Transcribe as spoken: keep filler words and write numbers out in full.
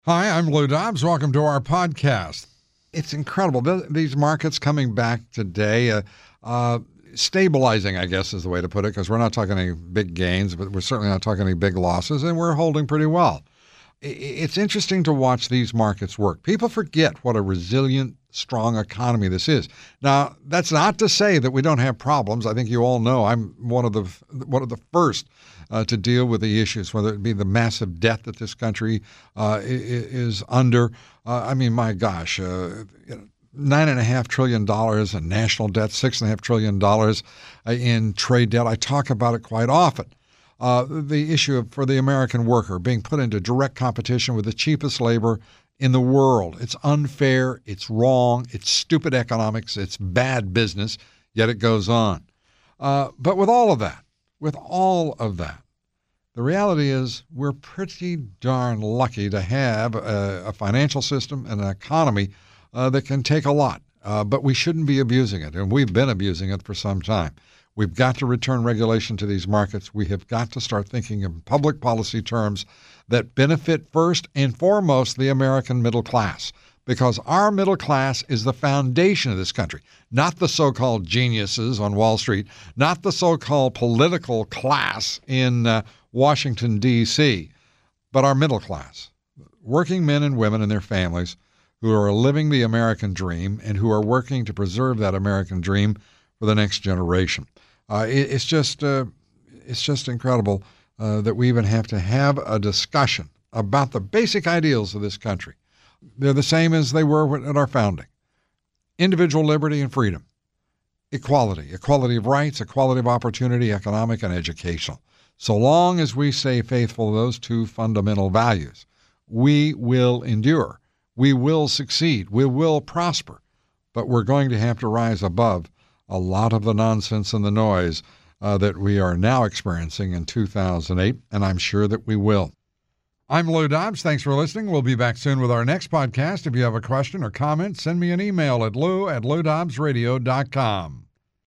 Hi, I'm Lou Dobbs. Welcome to our podcast. It's incredible. These markets coming back today, uh, uh, stabilizing, I guess is the way to put it, because we're not talking any big gains, but we're certainly not talking any big losses, and we're holding pretty well. It's interesting to watch these markets work. People forget what a resilient, strong economy this is. Now, that's not to say that we don't have problems. I think you all know I'm one of the one of the first uh, to deal with the issues, whether it be the massive debt that this country uh, is under. Uh, I mean, my gosh, uh, you know, nine and a half trillion dollars in national debt, six and a half trillion dollars in trade debt. I talk about it quite often. Uh, the issue of, for the American worker being put into direct competition with the cheapest labor in the world. It's unfair, it's wrong, it's stupid economics, it's bad business, yet it goes on. Uh, but with all of that, with all of that, the reality is we're pretty darn lucky to have a, a financial system and an economy uh, that can take a lot. Uh, but we shouldn't be abusing it, and we've been abusing it for some time. We've got to return regulation to these markets. We have got to start thinking in public policy terms that benefit first and foremost the American middle class, because our middle class is the foundation of this country, not the so-called geniuses on Wall Street, not the so-called political class in uh, Washington, D C, but our middle class, working men and women and their families who are living the American dream and who are working to preserve that American dream for the next generation. Uh, it, it's just uh, it's just incredible uh, that we even have to have a discussion about the basic ideals of this country. They're the same as they were at our founding. Individual liberty and freedom, equality, equality of rights, equality of opportunity, economic and educational. So long as we stay faithful to those two fundamental values, we will endure. We will succeed. We will prosper. But we're going to have to rise above a lot of the nonsense and the noise uh, that we are now experiencing in two thousand eight, and I'm sure that we will. I'm Lou Dobbs. Thanks for listening. We'll be back soon with our next podcast. If you have a question or comment, send me an email at lou at lou dobbs radio dot com.